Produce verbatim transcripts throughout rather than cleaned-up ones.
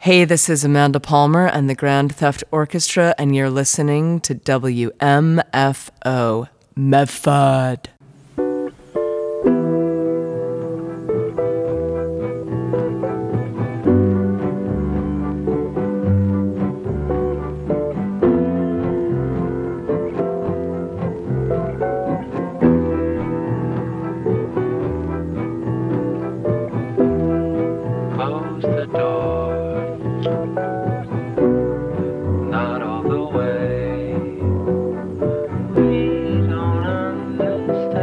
Hey, this is Amanda Palmer and the Grand Theft Orchestra, and you're listening to W M F O, Medford. Close the door, not all the way. We don't understand.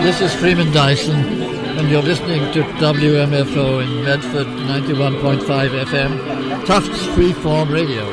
This is Freeman Dyson, and you're listening to W M F O in Medford, ninety-one point five F M, Tufts Freeform Radio.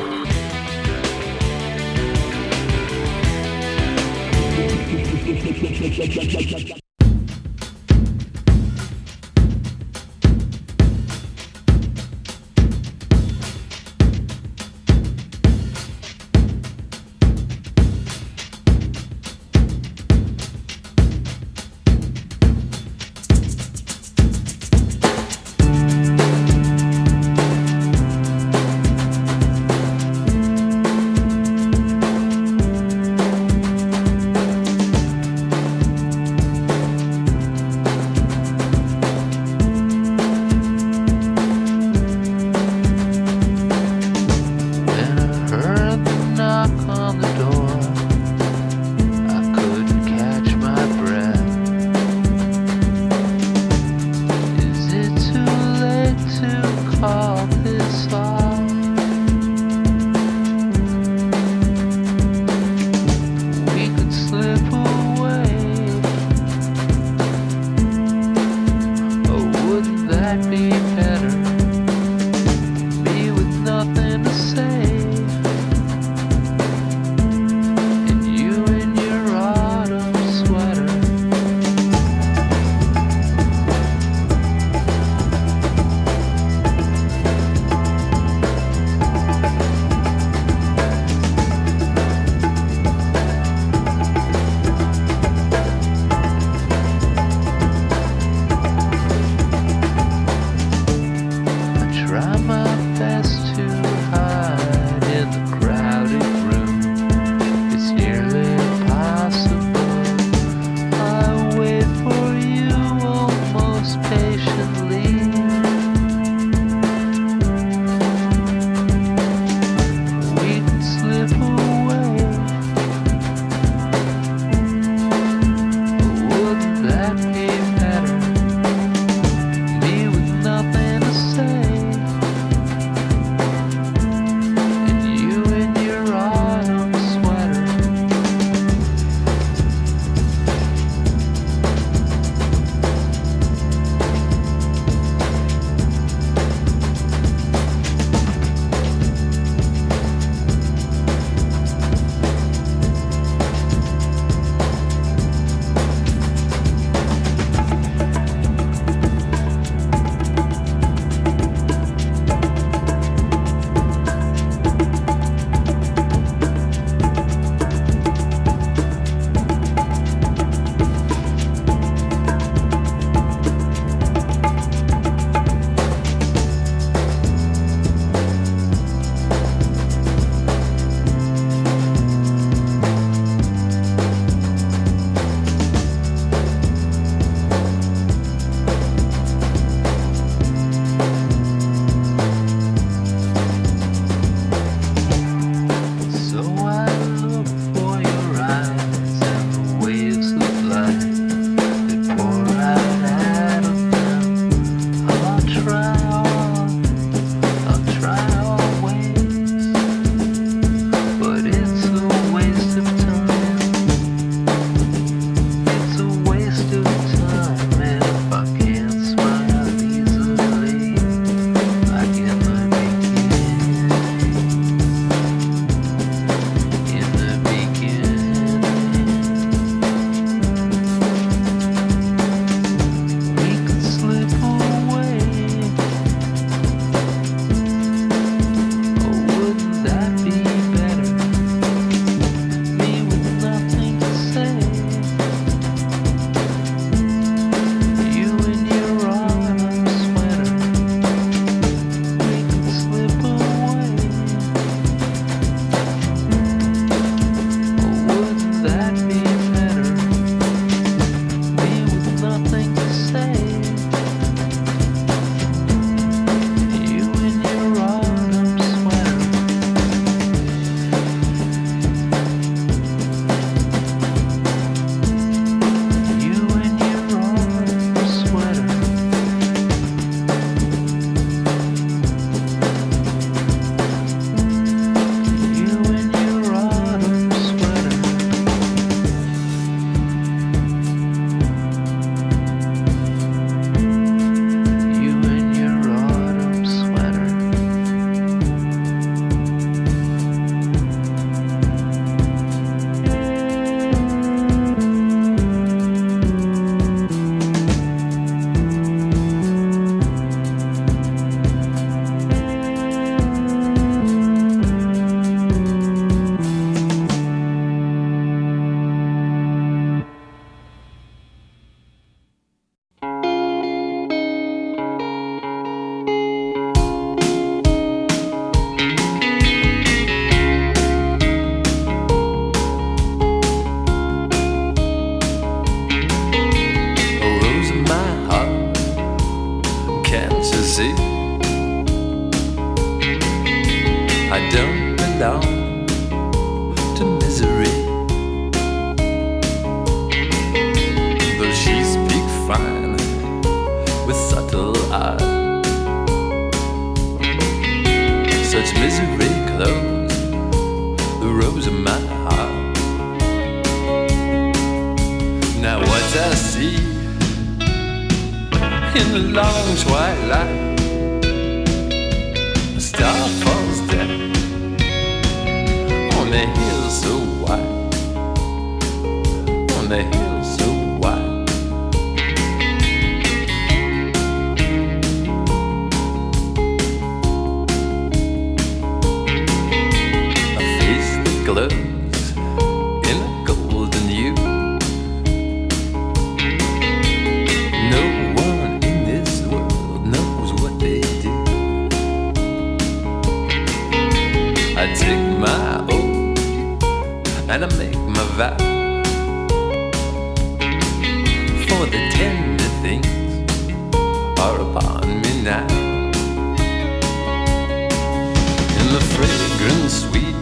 see, I don't belong to misery. Though she speaks fine with subtle art, such misery clothes the rose of my heart. Now what I see in the long twilight, a star falls down on the hill so wide, on the hill so wide. A face that glows in a golden hue. No one in this world knows what they do. I take my oath and I make my vow, for the tender things are upon me now. In the fragrant sweet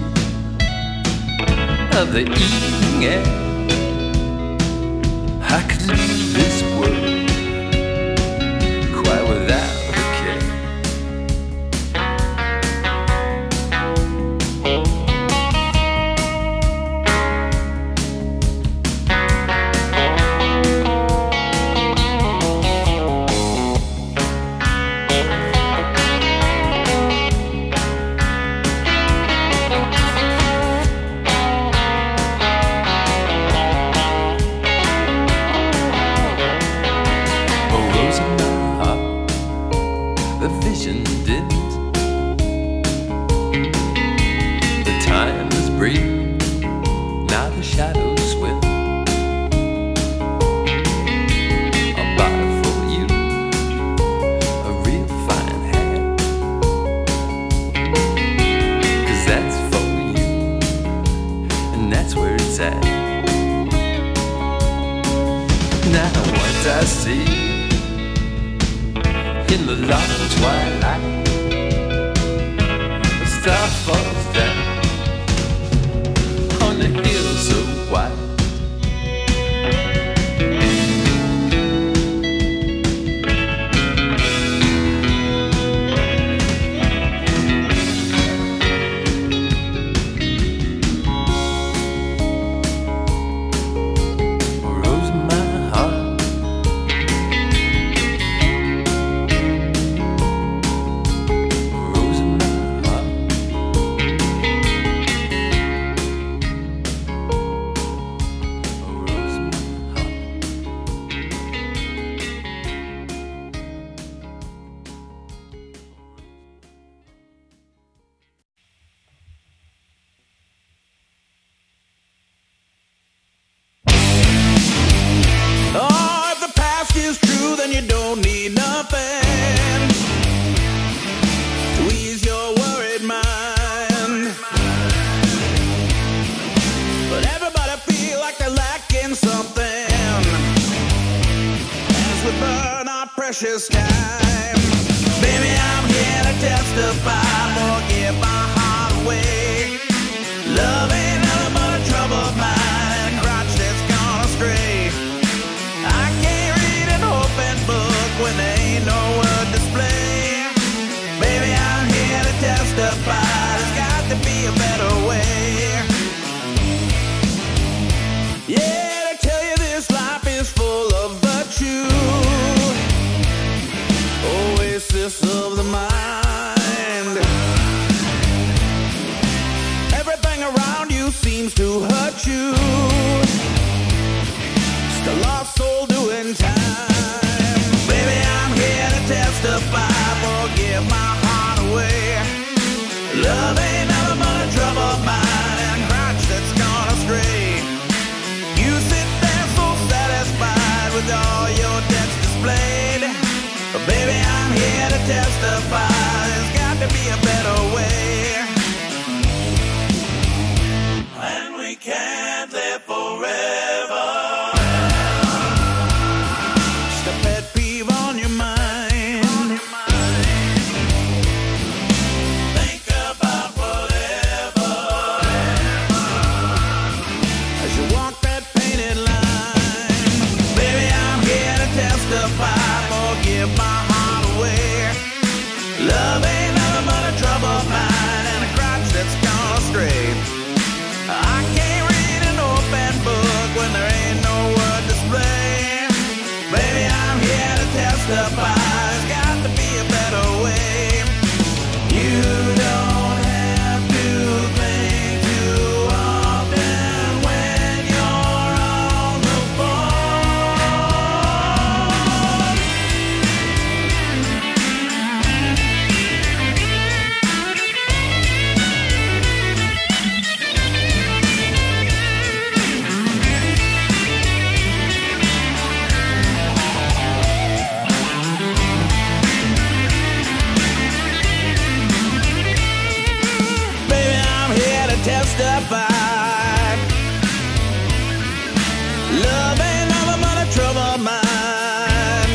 of the evening air, I could leave this world quite without a care. A rose in my heart, the vision dims. The time is brief, now the shadows swim. I'll buy for you a real fine hat, 'cause that's for you, and that's where it's at. Now what I see in the long twilight, a star falls down on the hill so wide. A rose in my heart, a rose in my heart, a rose in my heart. Oh, if the past is true, then you don't need nothing to ease your worried mind. But everybody feel like they're lacking something as we burn our precious time. Baby, I'm here to testify, forgive my heart away. Love ain't nothing but a troubled mind and a crotch that's gone astray. I can't read an open book when there ain't no word display. Baby, I'm here to testify, there's got to be a better way. Yeah, to tell you this life is full of virtue, oasis of the mind. Everything around you seems to hurt you, just a lost soul doing time. Baby, I'm here to testify, forgive my heart away. Love ain't nothing but a troubled mind and a crotch that's gone astray. You sit there so satisfied with all your debts displayed, but baby, I'm here to testify, there's got to be a better way. And we can't live forever. Just a pet peeve on your mind. give my heart away. Love ain't nothing but a troubled mind and a crotch that's gone astray. I can't read an open book when there ain't no word display. Baby, I'm here to testify. There's got to be a better way. You don't have to think too often when you're on the phone. Baby, I'm here to testify. Love ain't nothing but a troubled mind.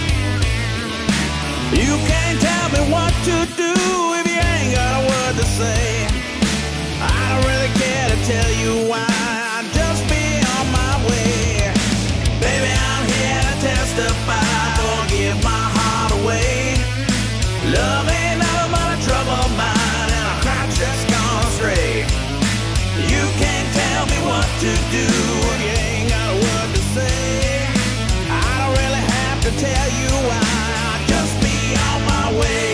You can't tell me what to do if you ain't got a word to say. I don't really care to tell you why. I'll just be on my way. Baby, I'm here to testify. Or give my heart away. Love ain't nothing but a troubled mind and a crotch that's gone astray. You can't tell me what to do if you ain't got a word to say. I don't really have to tell you why. I'll just be on my way.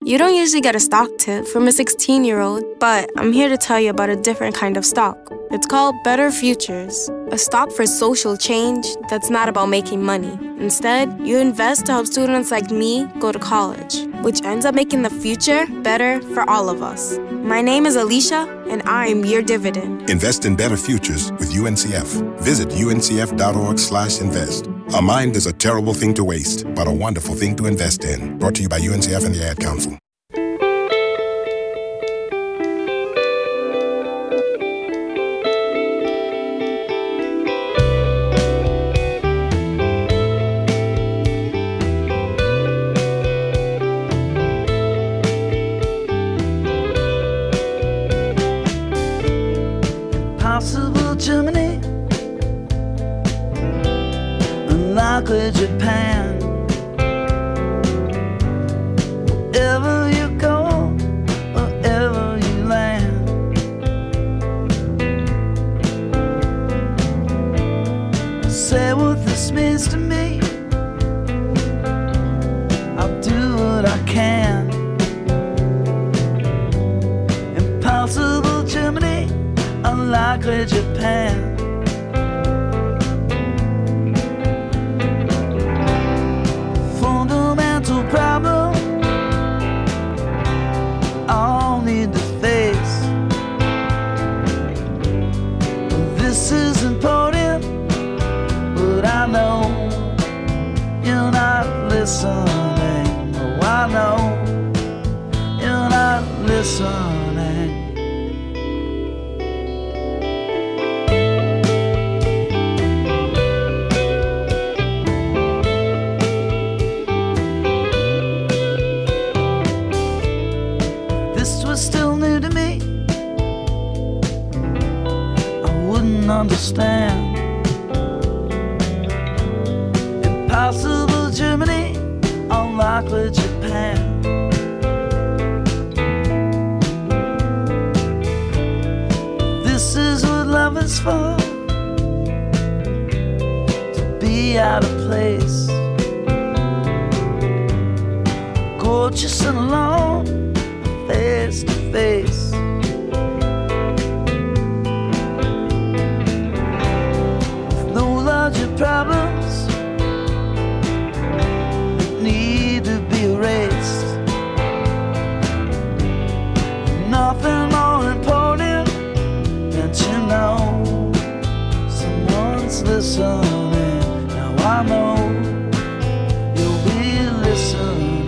You don't usually get a stock tip from a sixteen-year-old, but I'm here to tell you about a different kind of stock. It's called Better Futures, a stock for social change that's not about making money. Instead, you invest to help students like me go to college, which ends up making the future better for all of us. My name is Alicia, and I'm your dividend. Invest in better futures with U N C F. Visit U N C F dot org slash invest. A mind is a terrible thing to waste, but a wonderful thing to invest in. Brought to you by U N C F and the Ad Council. Impossible Germany, unlikely Japan. Wherever you go, wherever you land, say what this means to me. I'll do what I can. Impossible Germany, unlikely Japan. Fundamental problem I'll need to face. This is important, but I know you're not listening. Oh, I know you're not listening. Still new to me, I wouldn't understand. Impossible Germany, unlikely Japan. This is what love is for, to be out of place, gorgeous and alone, face to face. With no larger problems that need to be erased. Nothing more important than to know someone's listening. Now I know you'll be listening.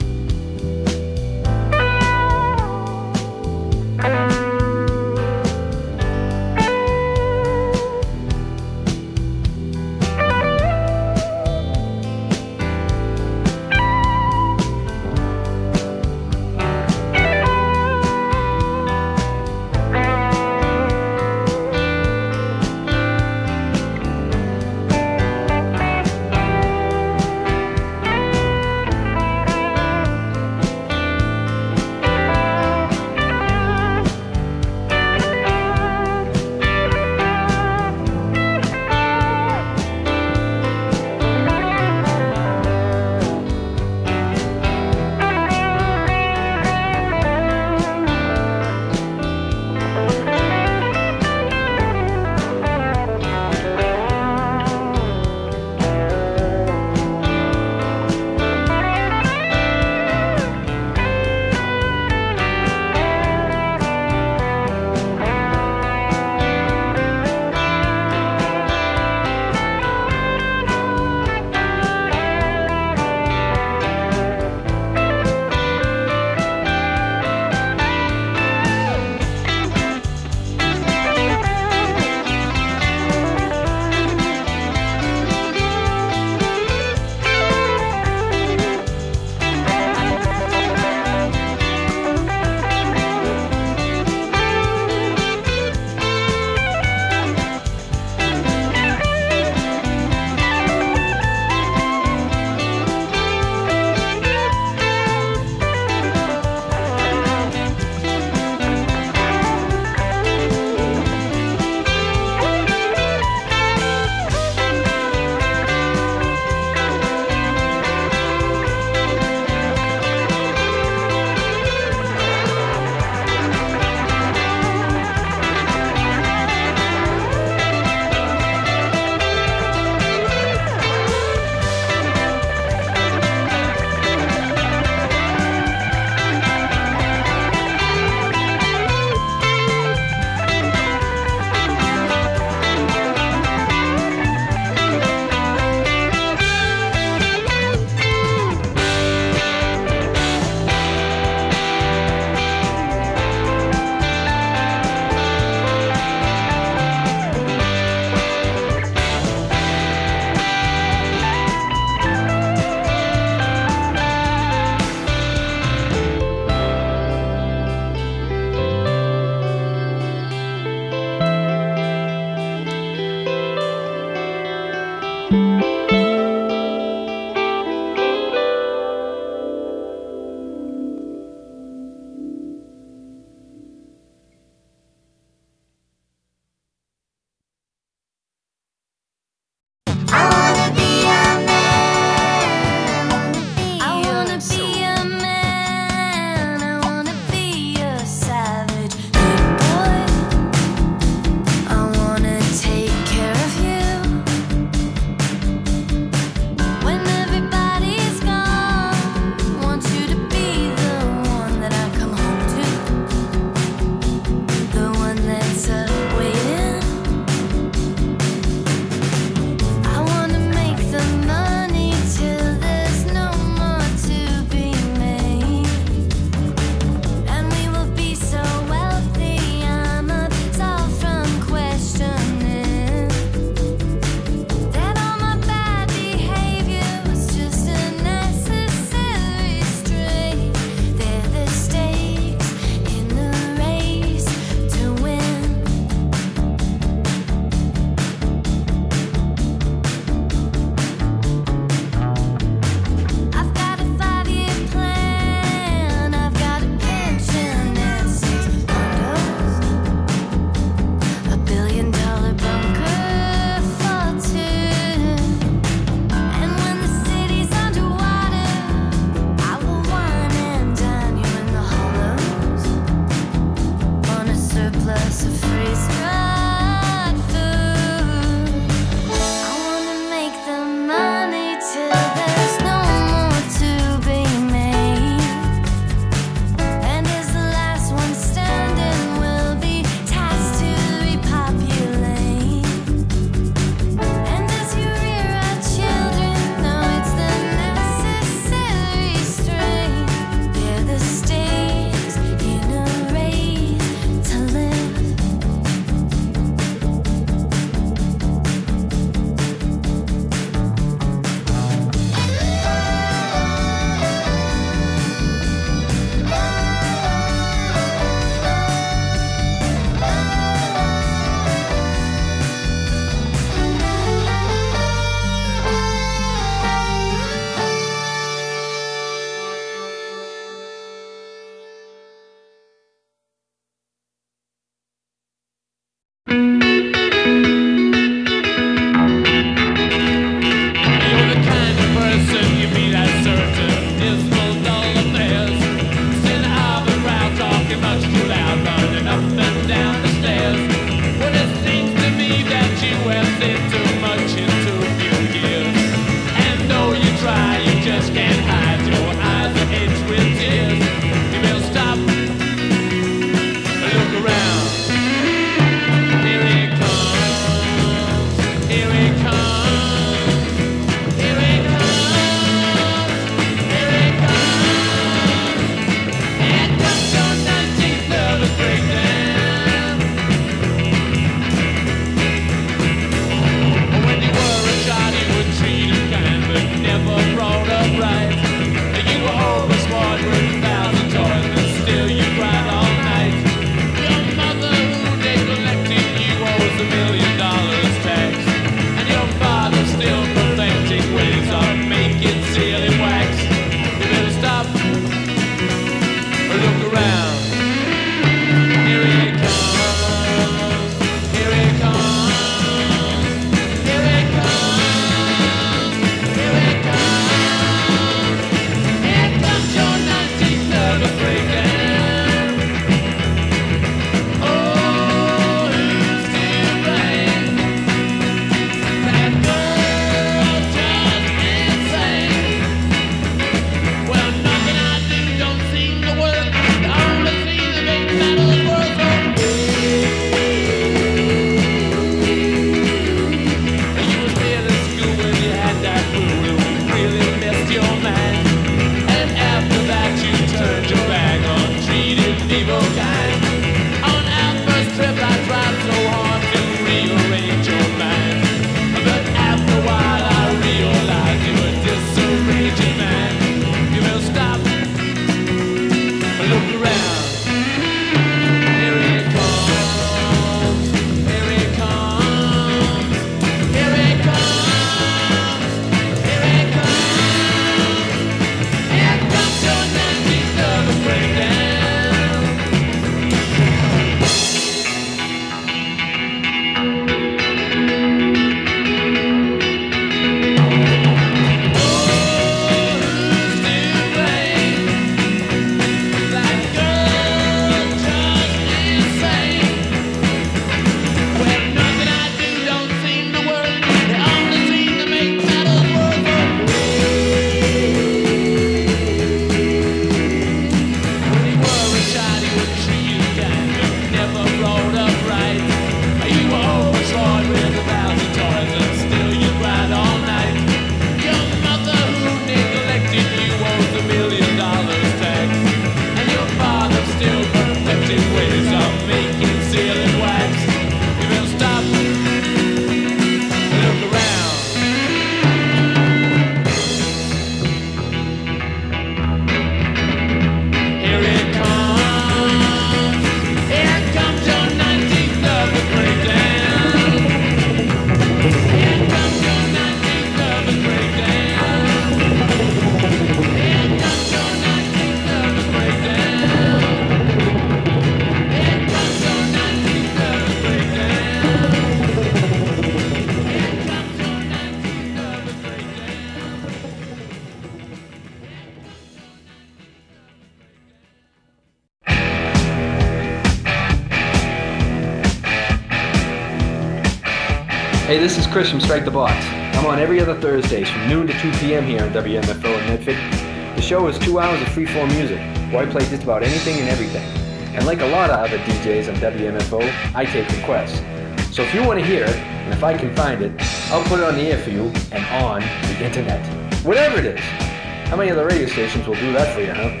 Hey, this is Chris from Strike the Box. I'm on every other Thursdays from noon to two p.m. here on W M F O in Medford. The show is two hours of free-form music, where I play just about anything and everything. And like a lot of other D Js on W M F O, I take requests. So if you want to hear it, and if I can find it, I'll put it on the air for you and on the internet. Whatever it is. How many other radio stations will do that for you, huh?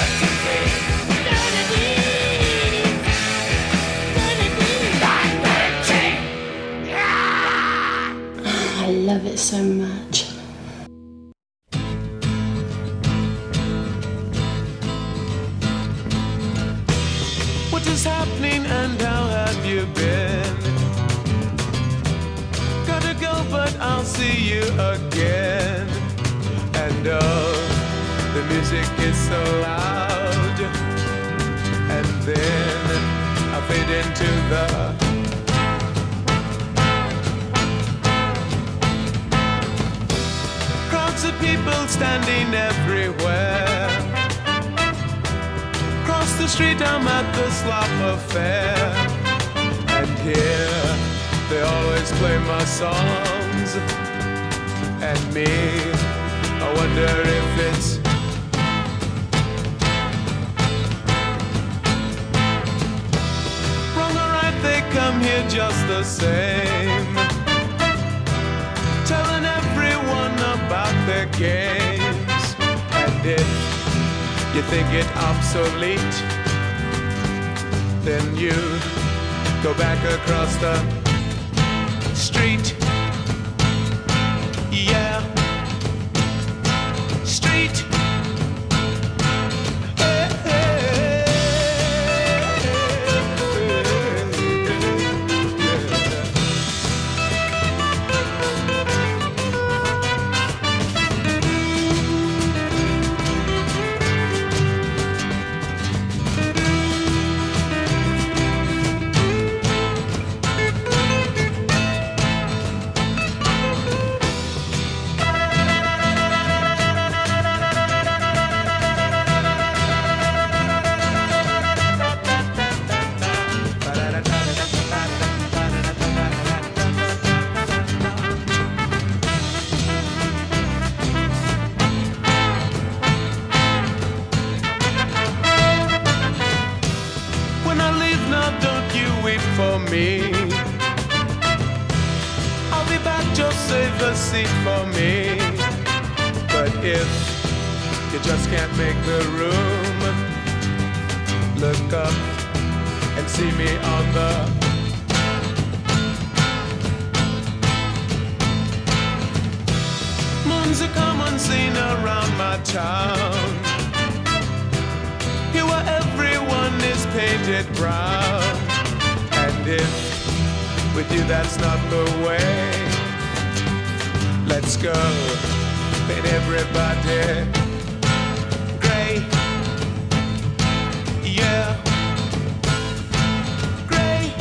I love it so much. What is happening and how have you been? Gotta go, but I'll see you again. And oh, the music is so loud. And then I fade into the crowds of people standing everywhere. Across the street I'm at the Slop Affair. And here they always play my songs. And me, I wonder if it's wrong or right, they come here just the same, telling everyone about their games. And if you think it obsolete, then you go back across the street. Yeah, street. Hey, hey, when I leave now, don't you wait for me. I'll be back, just save a seat for me. But if you just can't make the room, look up and see me on the moon's a common scene around my town. Here where everyone is painted brown. And if with you that's not the way, let's go, paint everybody gray. Yeah, gray.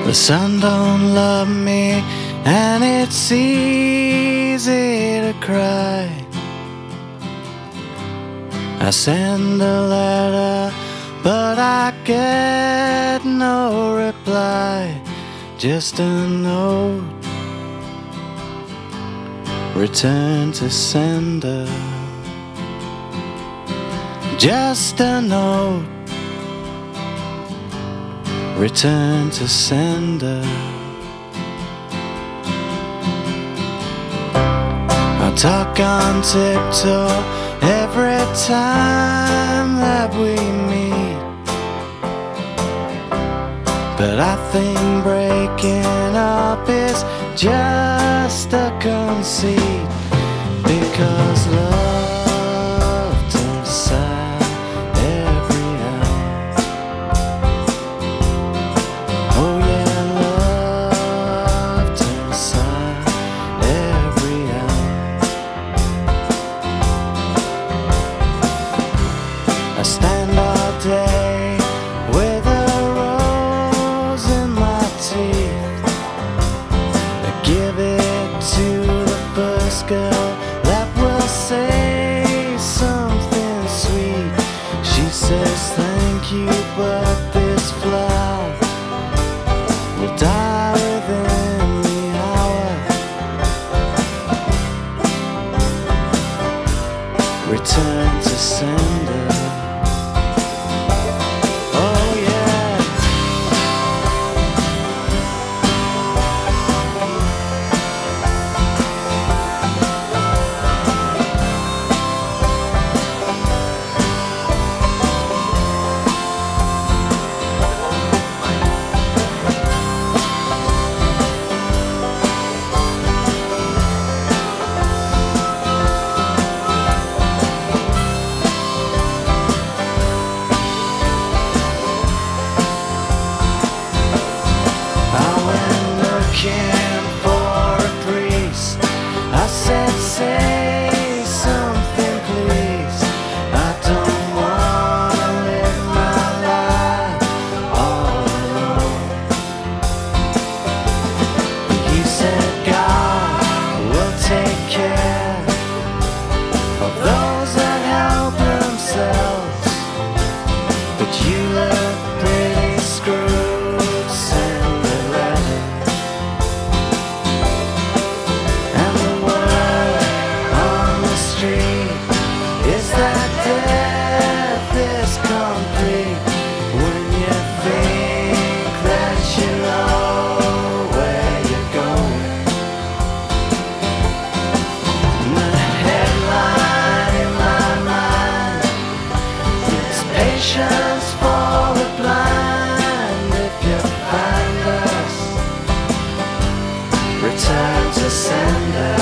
The sun don't love me, and it's easy to cry. I send a letter, but I get no reply. Just a note, return to sender. Just a note, return to sender. I talk on tiptoe every time that we meet, but I think breaking up is just a conceit, because love turns sad every hour. Oh yeah, love turns sad every hour. I stand all day with a rose in my teeth. I give it to the first girl that will say something sweet. She says thank you, but this flower will die within the hour. Return to sender. Oh yeah. I went looking for a priest. I said, say something please. I don't wanna live my life all alone. He said, God will take care of those that help themselves. But you look pretty screwed, send a letter. And the word on the street is that death is complete when you think that you know where you're going. And the headline in my mind is patience for the blind. If you find us, return to sender.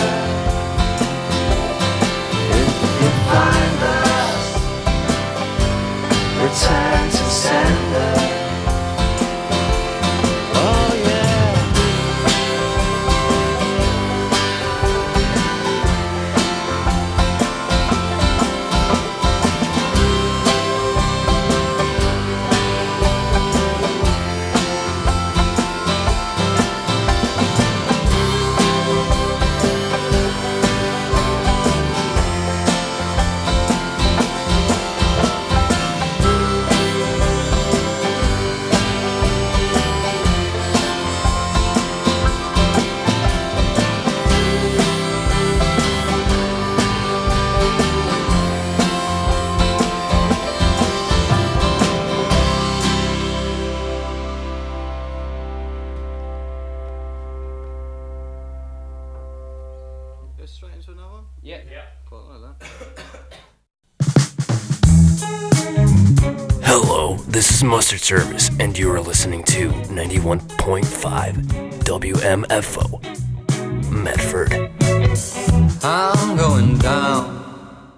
If you find us, return to sender. Oh yeah. Go straight into another one? Yeah. Yeah. Quite like that. Hello, this is Mustard Service, and you are listening to ninety-one point five W M F O, Medford. I'm going down